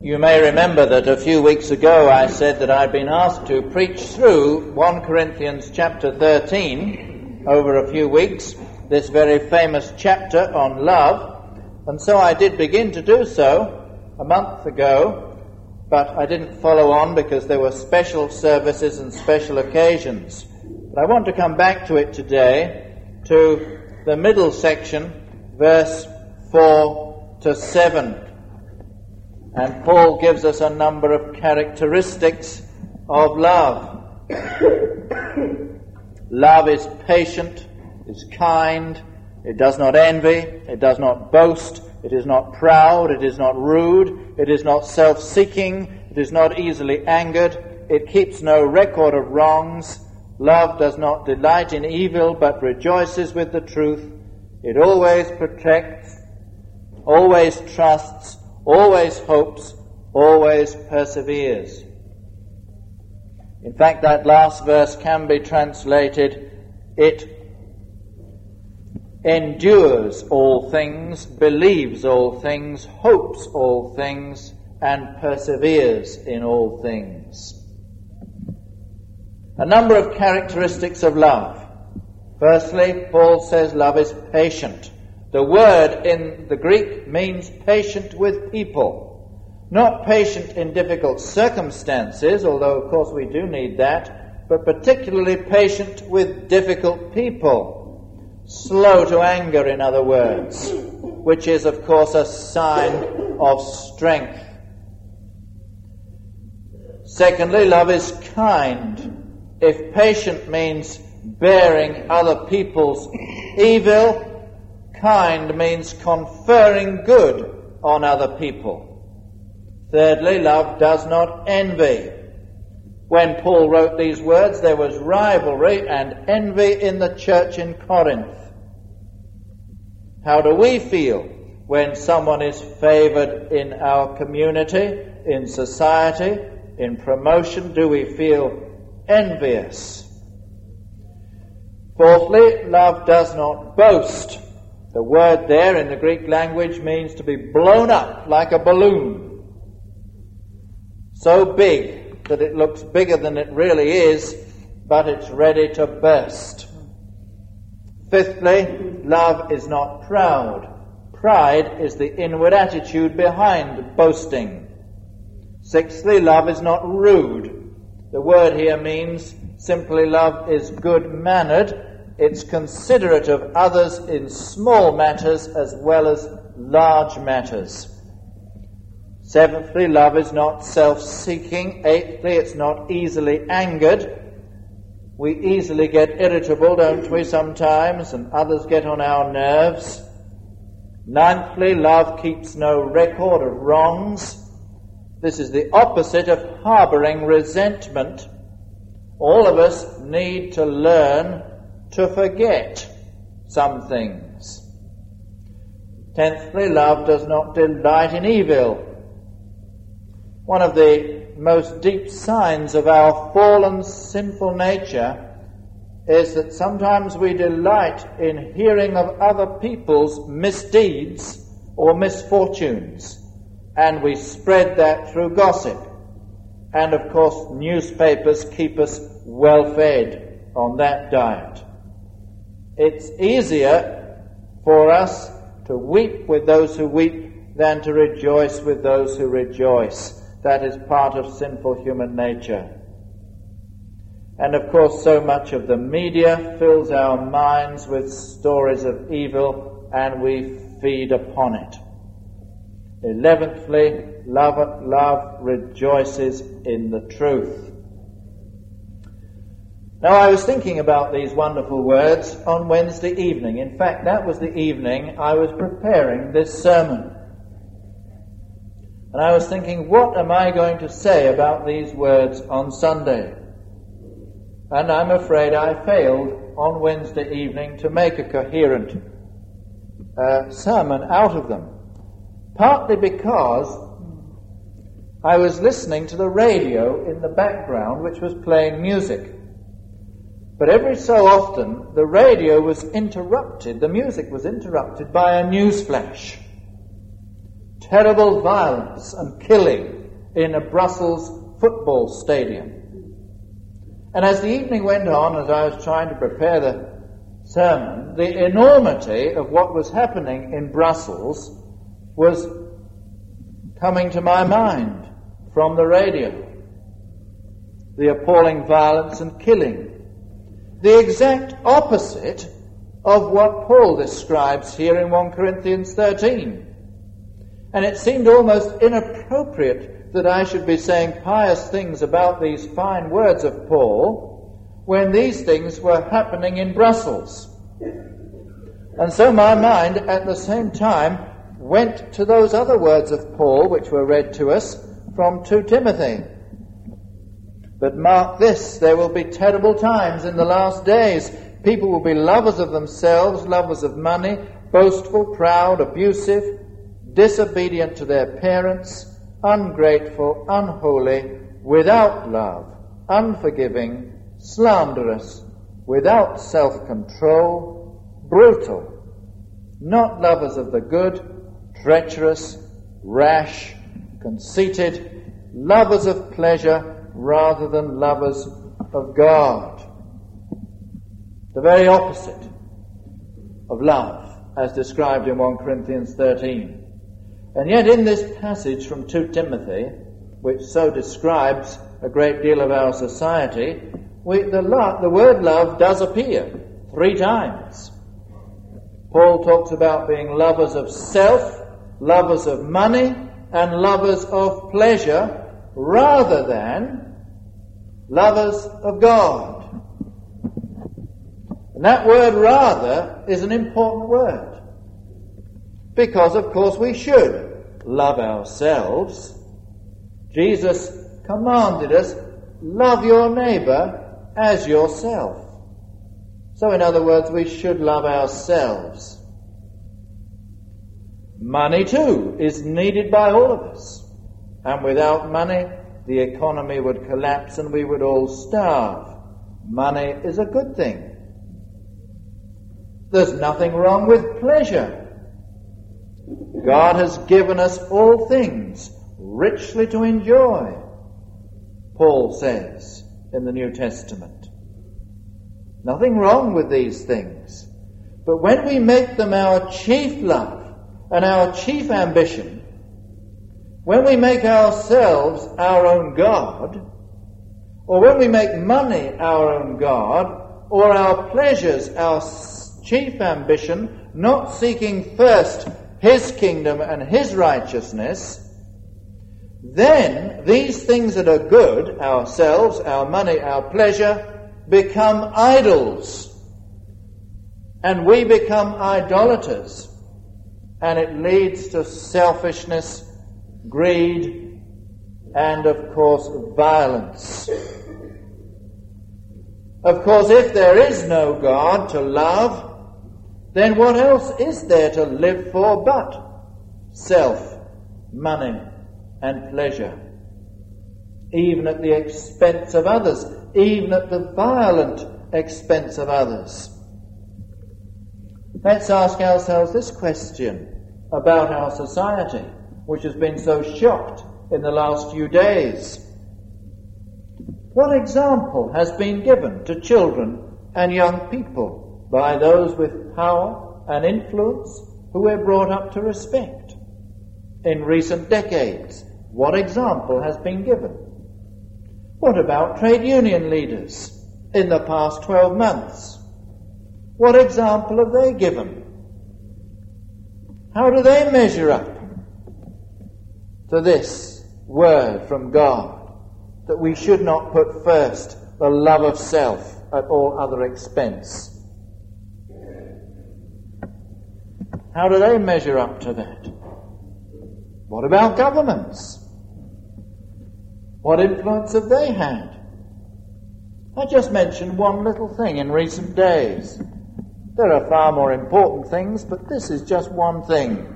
You may remember that a few weeks ago I said that I'd been asked to preach through 1 Corinthians chapter 13 over a few weeks, this very famous chapter on love, and so I did begin to do so a month ago, but I didn't follow on because there were special services and special occasions. But I want to come back to it today, to the middle section, verse 4 to 7. And Paul gives us a number of characteristics of love. Love is patient, is kind, it does not envy, it does not boast, it is not proud, it is not rude, it is not self-seeking, it is not easily angered, it keeps no record of wrongs. Love does not delight in evil, but rejoices with the truth. It always protects, always trusts, always hopes, always perseveres. In fact, that last verse can be translated, it endures all things, believes all things, hopes all things, and perseveres in all things. A number of characteristics of love. Firstly, Paul says love is patient. The word in the Greek means patient with people. Not patient in difficult circumstances, although of course we do need that, but particularly patient with difficult people. Slow to anger, in other words, which is of course a sign of strength. Secondly, love is kind. If patient means bearing other people's evil, kind means conferring good on other people. Thirdly, love does not envy. When Paul wrote these words, there was rivalry and envy in the church in Corinth. How do we feel when someone is favored in our community, in society, in promotion? Do we feel envious? Fourthly, love does not boast. The word there in the Greek language means to be blown up like a balloon. So big that it looks bigger than it really is, but it's ready to burst. Fifthly, love is not proud. Pride is the inward attitude behind boasting. Sixthly, love is not rude. The word here means simply love is good-mannered. It's considerate of others in small matters as well as large matters. Seventhly, love is not self-seeking. Eighthly, it's not easily angered. We easily get irritable, don't we, sometimes, and others get on our nerves. Ninthly, love keeps no record of wrongs. This is the opposite of harboring resentment. All of us need to learn to forget some things. Tenthly, love does not delight in evil. One of the most deep signs of our fallen, sinful nature is that sometimes we delight in hearing of other people's misdeeds or misfortunes, and we spread that through gossip. And of course, newspapers keep us well fed on that diet. It's easier for us to weep with those who weep than to rejoice with those who rejoice. That is part of sinful human nature. And of course, so much of the media fills our minds with stories of evil, and we feed upon it. 11thly, love rejoices in the truth. Now, I was thinking about these wonderful words on Wednesday evening. In fact, that was the evening I was preparing this sermon. And I was thinking, what am I going to say about these words on Sunday? And I'm afraid I failed on Wednesday evening to make a coherent sermon out of them. Partly because I was listening to the radio in the background, which was playing music. But every so often, the radio was interrupted, the music was interrupted by a news flash. Terrible violence and killing in a Brussels football stadium. And as the evening went on, as I was trying to prepare the sermon, the enormity of what was happening in Brussels was coming to my mind from the radio. The appalling violence and killing. The exact opposite of what Paul describes here in 1 Corinthians 13. And it seemed almost inappropriate that I should be saying pious things about these fine words of Paul when these things were happening in Brussels. And so my mind at the same time went to those other words of Paul which were read to us from 2 Timothy. But mark this, there will be terrible times in the last days. People will be lovers of themselves, lovers of money, boastful, proud, abusive, disobedient to their parents, ungrateful, unholy, without love, unforgiving, slanderous, without self-control, brutal, not lovers of the good, treacherous, rash, conceited, lovers of pleasure rather than lovers of God. The very opposite of love, as described in 1 Corinthians 13. And yet in this passage from 2 Timothy, which so describes a great deal of our society, the word love does appear 3 times. Paul talks about being lovers of self, lovers of money, and lovers of pleasure, rather than lovers of God. And that word rather is an important word. Because, of course, we should love ourselves. Jesus commanded us, love your neighbour as yourself. So, in other words, we should love ourselves. Money, too, is needed by all of us. And without money, the economy would collapse and we would all starve. Money is a good thing. There's nothing wrong with pleasure. God has given us all things richly to enjoy, Paul says in the New Testament. Nothing wrong with these things. But when we make them our chief love and our chief ambition, when we make ourselves our own God, or when we make money our own God, or our pleasures our chief ambition, not seeking first His kingdom and His righteousness, then these things that are good, ourselves, our money, our pleasure, become idols. And we become idolaters. And it leads to selfishness, greed, and of course violence. Of course, if there is no God to love, then what else is there to live for but self, money, and pleasure? Even at the expense of others, even at the violent expense of others. Let's ask ourselves this question about our society, which has been so shocked in the last few days. What example has been given to children and young people by those with power and influence who we're brought up to respect? In recent decades, what example has been given? What about trade union leaders in the past 12 months? What example have they given? How do they measure up to this word from God, that we should not put first the love of self at all other expense? How do they measure up to that? What about governments? What influence have they had? I just mentioned one little thing in recent days. There are far more important things, but this is just one thing.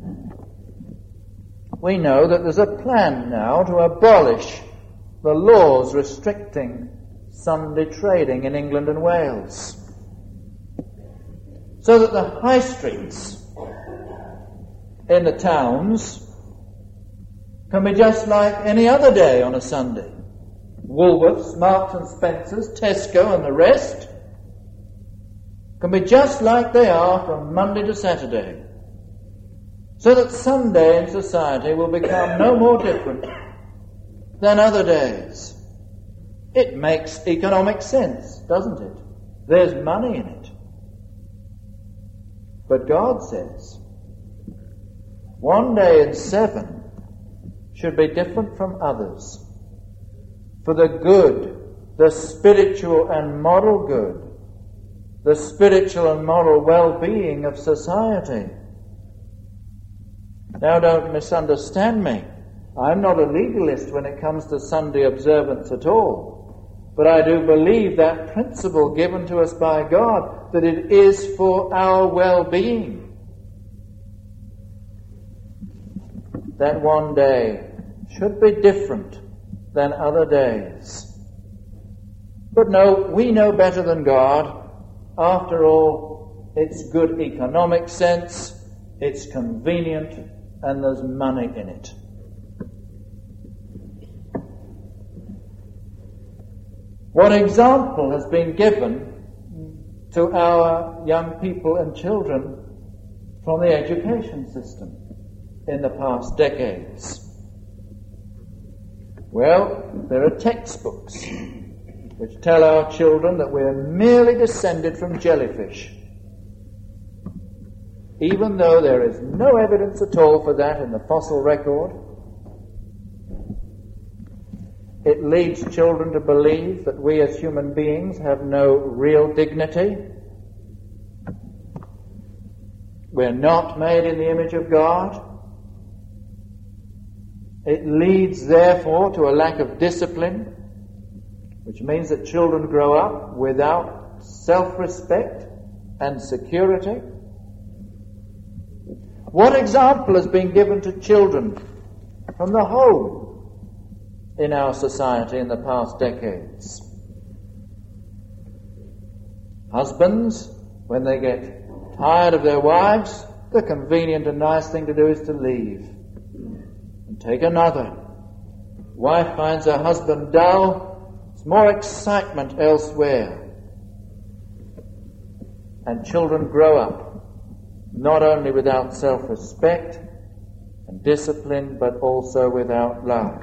We know that there's a plan now to abolish the laws restricting Sunday trading in England and Wales, so that the high streets in the towns can be just like any other day on a Sunday. Woolworths, Marks and Spencer's, Tesco and the rest can be just like they are from Monday to Saturday. So that Sunday in society will become no more different than other days. It makes economic sense, doesn't it? There's money in it. But God says, one day in 7 should be different from others. For the good, the spiritual and moral good, the spiritual and moral well-being of society. Now don't misunderstand me. I'm not a legalist when it comes to Sunday observance at all. But I do believe that principle given to us by God, that it is for our well-being. That one day should be different than other days. But no, we know better than God. After all, it's good economic sense, it's convenient, and there's money in it. What example has been given to our young people and children from the education system in the past decades? Well, there are textbooks which tell our children that we're merely descended from jellyfish, even though there is no evidence at all for that in the fossil record. It leads children to believe that we as human beings have no real dignity. We're not made in the image of God. It leads, therefore, to a lack of discipline, which means that children grow up without self-respect and security. What example has been given to children from the home in our society in the past decades? Husbands, when they get tired of their wives, the convenient and nice thing to do is to leave and take another. Wife finds her husband dull, there's more excitement elsewhere. And children grow up not only without self-respect and discipline, but also without love.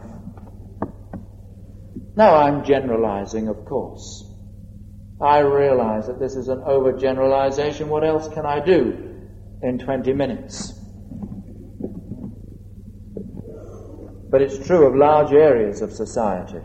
Now, I'm generalizing, of course. I realize that this is an overgeneralization. What else can I do in 20 minutes? But it's true of large areas of society.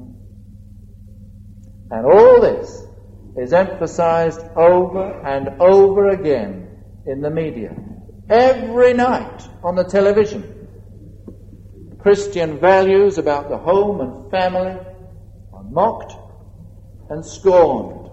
And all this is emphasized over and over again in the media. Every night on the television, Christian values about the home and family are mocked and scorned.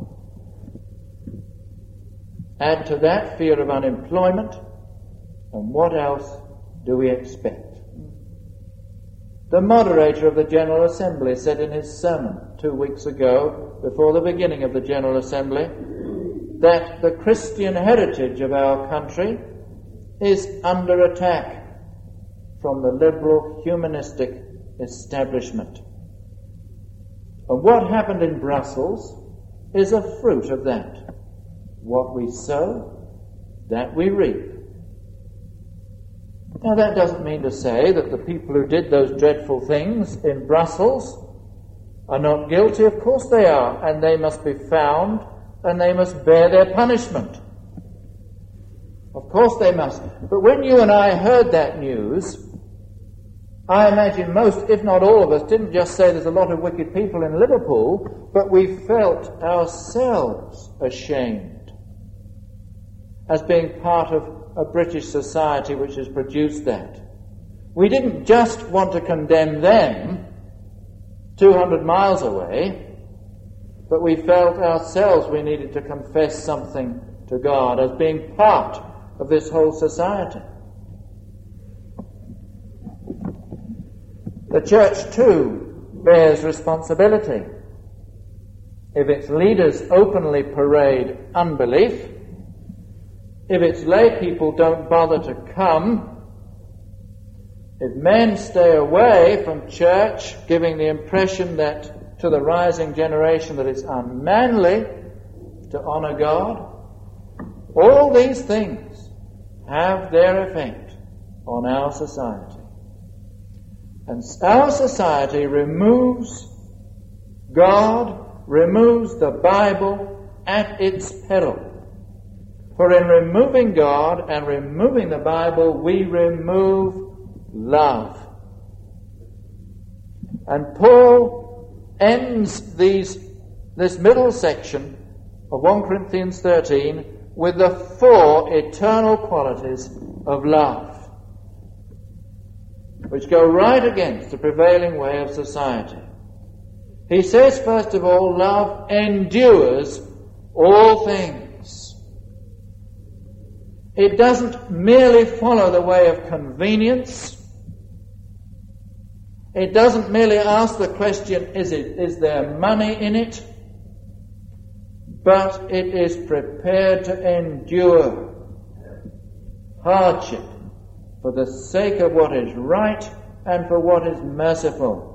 Add to that fear of unemployment, and what else do we expect? The moderator of the General Assembly said in his sermon 2 weeks ago, before the beginning of the General Assembly, that the Christian heritage of our country is under attack from the liberal humanistic establishment. And what happened in Brussels is a fruit of that. What we sow, that we reap. Now that doesn't mean to say that the people who did those dreadful things in Brussels are not guilty. Of course they are, and they must be found, and they must bear their punishment. Of course they must. But when you and I heard that news, I imagine most, if not all of us, didn't just say there's a lot of wicked people in Liverpool, but we felt ourselves ashamed as being part of a British society which has produced that. We didn't just want to condemn them 200 miles away, but we felt ourselves we needed to confess something to God as being part of this whole society. The church, too, bears responsibility. If its leaders openly parade unbelief, if its lay people don't bother to come, If men stay away from church, giving the impression that to the rising generation that it's unmanly to honour God, all these things have their effect on our society. And our society removes God, removes the Bible at its peril. For in removing God and removing the Bible, we remove love. And Paul ends this middle section of 1 Corinthians 13 with the 4 eternal qualities of love, which go right against the prevailing way of society. He says, first of all, love endures all things. It doesn't merely follow the way of convenience. It doesn't merely ask the question, is there money in it? But it is prepared to endure hardship for the sake of what is right and for what is merciful.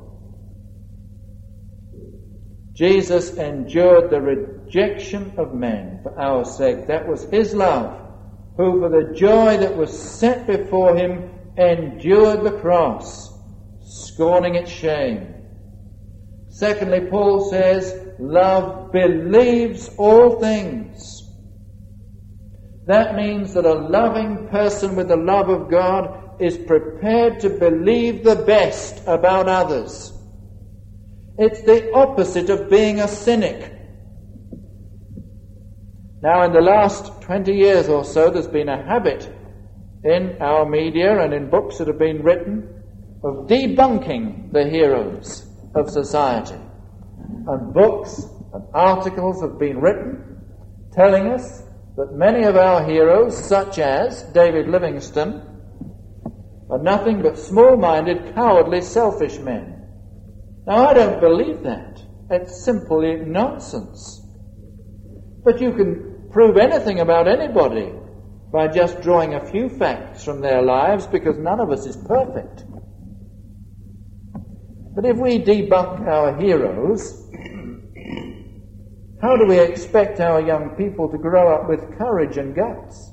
Jesus endured the rejection of men for our sake. That was his love, who for the joy that was set before him endured the cross, scorning its shame. Secondly, Paul says, love believes all things. That means that a loving person with the love of God is prepared to believe the best about others. It's the opposite of being a cynic. Now, in the last 20 years or so, there's been a habit in our media and in books that have been written of debunking the heroes of society. And books and articles have been written telling us that many of our heroes, such as David Livingstone, are nothing but small-minded, cowardly, selfish men. Now, I don't believe that. It's simply nonsense. But you can prove anything about anybody by just drawing a few facts from their lives, because none of us is perfect. But if we debunk our heroes, how do we expect our young people to grow up with courage and guts?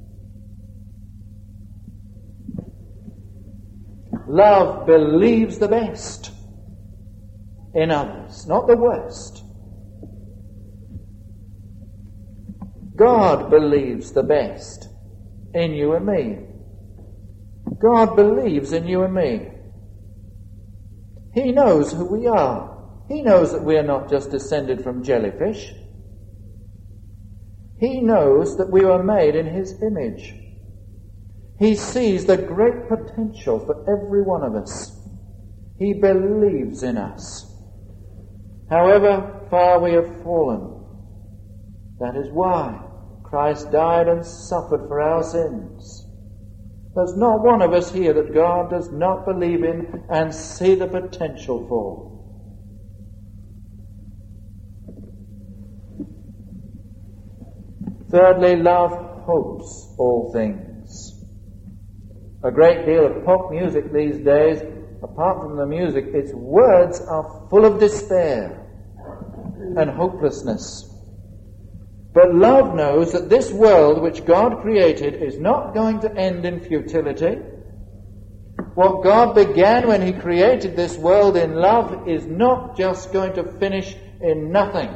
Love believes the best in others, not the worst. God believes the best in you and me. God believes in you and me. He knows who we are. He knows that we are not just descended from jellyfish. He knows that we were made in his image. He sees the great potential for every one of us. He believes in us. However far we have fallen, that is why Christ died and suffered for our sins. There's not one of us here that God does not believe in and see the potential for. Thirdly, love hopes all things. A great deal of pop music these days, apart from the music, its words are full of despair and hopelessness. But love knows that this world which God created is not going to end in futility. What God began when he created this world in love is not just going to finish in nothing.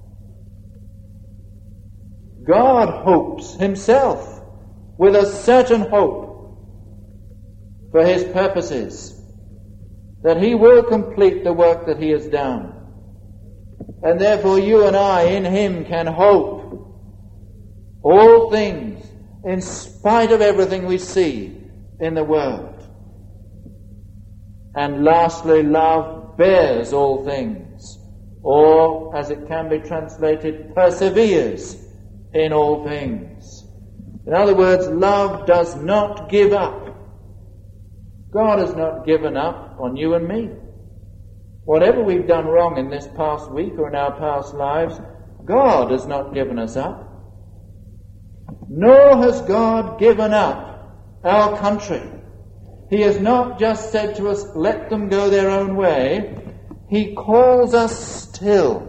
God hopes himself with a certain hope for his purposes, that he will complete the work that he has done. And therefore you and I in him can hope all things in spite of everything we see in the world. And lastly, love bears all things, or as it can be translated, perseveres in all things. In other words, love does not give up. God has not given up on you and me. Whatever we've done wrong in this past week or in our past lives, God has not given us up. Nor has God given up our country. He has not just said to us, let them go their own way. He calls us still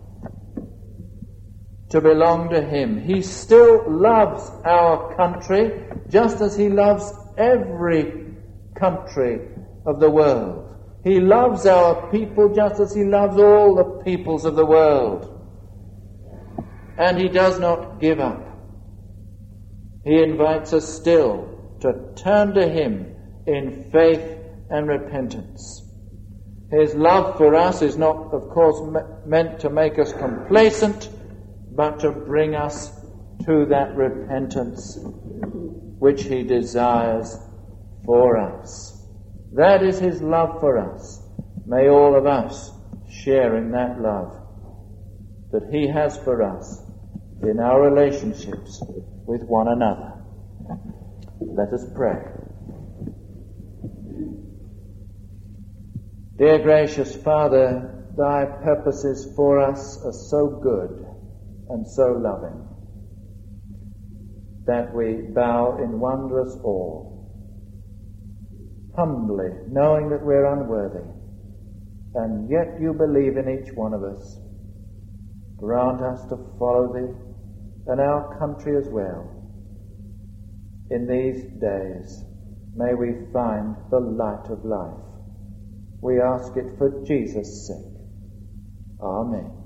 to belong to him. He still loves our country just as he loves every country of the world. He loves our people just as he loves all the peoples of the world. And he does not give up. He invites us still to turn to him in faith and repentance. His love for us is not, of course, meant to make us complacent, but to bring us to that repentance which he desires for us. That is his love for us. May all of us share in that love that he has for us in our relationships with one another. Let us pray. Dear gracious Father, thy purposes for us are so good and so loving that we bow in wondrous awe, humbly knowing that we're unworthy, and yet you believe in each one of us. Grant us to follow thee and our country as well. In these days may we find the light of life. We ask it for Jesus' sake. Amen.